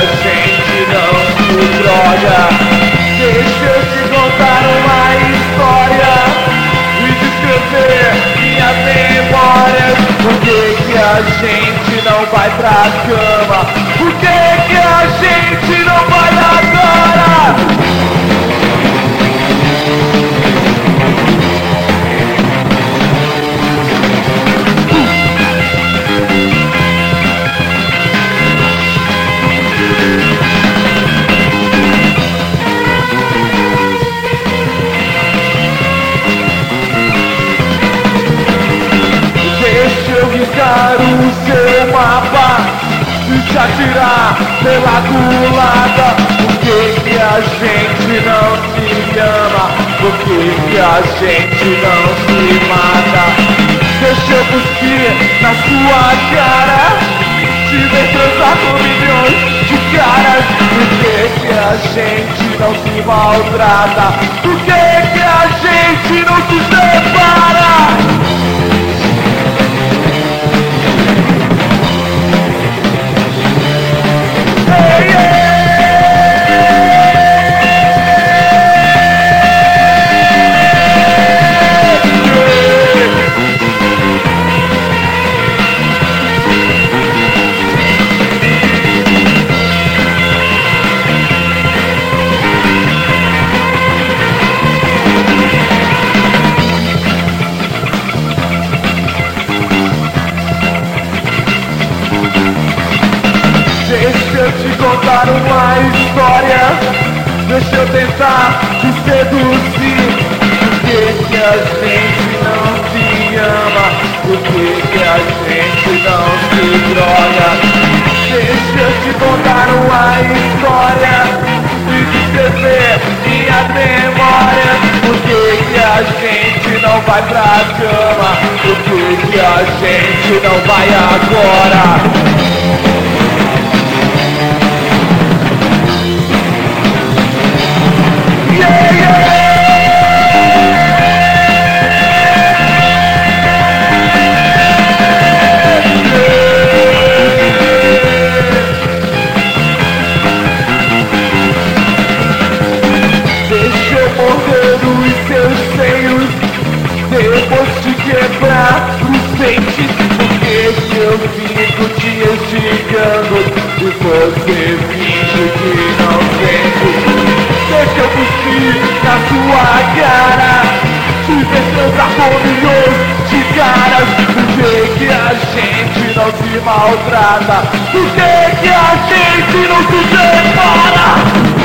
gente não se droga? Deixa eu te contar uma história e descrever minhas memórias. Por que a gente não vai pra cama? Por que a gente não vai agora? Riscar o seu mapa e te atirar pela culata. Por que a gente não se ama? Por que a gente não se mata? Deixa eu cuspir na sua cara, te ver transar com milhões de caras. Por que a gente não se maltrata? Por que a gente não se separa? Deixa eu te contar uma história, deixa eu tentar te seduzir. Por que a gente não se ama? Por que a gente não se droga? Deixa eu te contar uma história e descrever minhas memórias. Por que a gente não vai pra cama? Por que a gente não vai agora? Deixa eu morder os seus seios, depois te quebrar os dentes. Porque eu fico te instigando e você finge que não sente. Deixa eu cuspir na sua cara, te ver transar com milhões de caras. Por que a gente não se maltrata? Por que a gente não se separa?